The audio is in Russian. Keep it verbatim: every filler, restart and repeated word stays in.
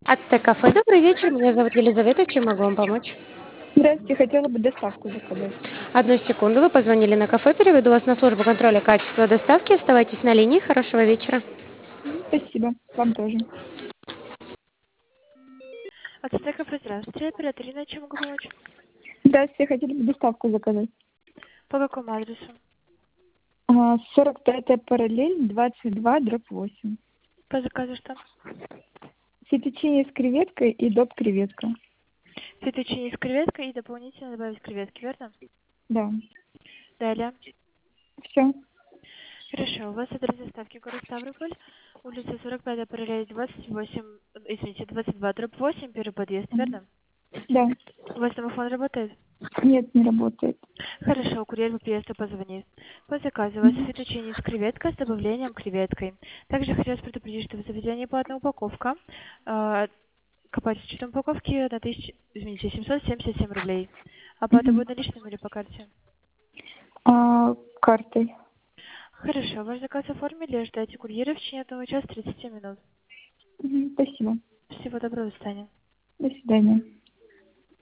Ацтек-кафе. Добрый вечер. Меня зовут Елизавета. Чем могу вам помочь? Здравствуйте, хотела бы доставку заказать. Одну секунду. Вы позвонили на кафе. Переведу вас на службу контроля качества доставки. Оставайтесь на линии. Хорошего вечера. Мгм, спасибо. Вам тоже. Ацтек-кафе, здравствуйте. Оператор, Ирина, чем могу помочь? Здравствуйте, хотели бы доставку заказать. По какому адресу? А, сорок пятая параллель, двадцать два, дробь восемь. По заказу что? Фетtuccine с креветкой и доп. Креветка. Фетtuccine с креветкой и дополнительно добавить креветки, верно? Да. Далее. Все. Хорошо, у вас адрес доставки город Ставрополь, улица сорок пятая параллель двадцать восемь, э, извините, двадцать два, дробь восемь, первый подъезд, верно? Да. У вас домофон работает? Нет, не работает. Хорошо, курьер по приезду позвонит. По заказу у вас фетtuccine с креветкой с добавлением креветкой. Также хотелось предупредить, что в заведении платная упаковка. Э, Капацитет упаковки на тысячу, извините, семьсот семьдесят семь рублей. Оплата Мгм. будет наличными или по карте? А, картой. Хорошо, ваш заказ оформили, ждайте курьера в течение одного часа тридцати минут. Мгм, спасибо. Всего доброго, до свидания. До свидания.